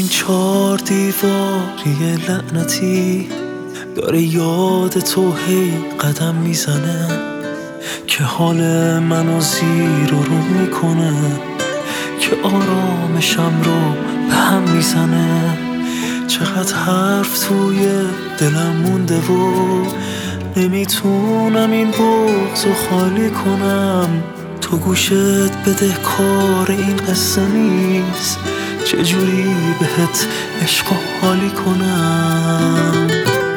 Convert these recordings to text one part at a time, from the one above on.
این 4 دیواری لعنتی داره یاد تو هی قدم میزنه که حال منو زیر و رو میکنه، که آرامشم رو به هم میزنه. چقدر حرف توی دلم مونده و نمیتونم این بغضو خالی کنم. تو گوشت بده کار این قصه نیست، چجوری بهت عشق و حالی کنم.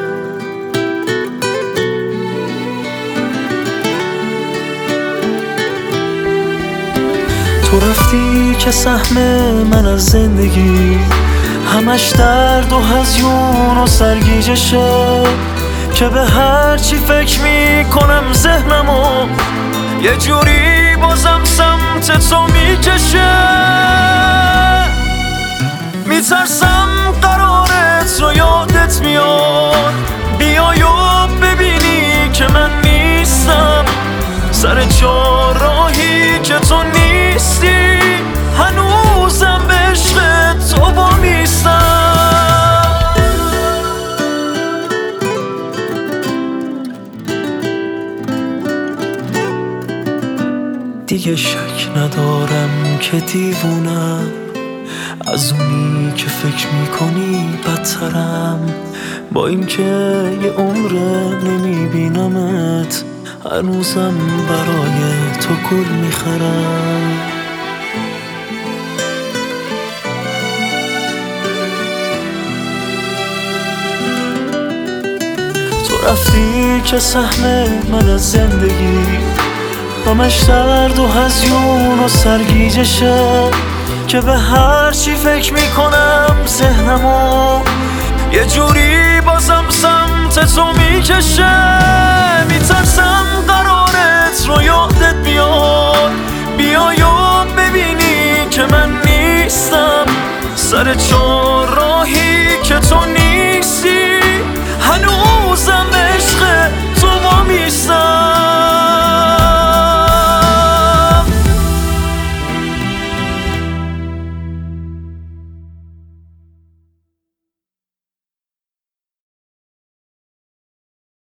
تو رفتی که سهم من از زندگی همش درد و هزیون و سرگیجشه، که به هر چی فکر میکنم ذهنمو یه جوری بازم سمت تو میکشه. میترسم قرارت رو یادت میاد بیای و ببینی که من نیستم، سر چهارراهی که تو نیستی هنوزم به عشق تو با میستم. دیگه شک ندارم که دیوونم، از اونی که فکر میکنی بدترم. با این که یه عمره نمیبینمت هنوزم برای تو گل میخرم. تو رفتی که سهم من از زندگی همش درد و هزیون و سرگیجشه، که به هر چی فکر میکنم ذهنمو یه جوری بازم سمت تو میکشه. میترسم قرارت رو یادت بیاد بیای و ببینی که من نیستم، سر چهار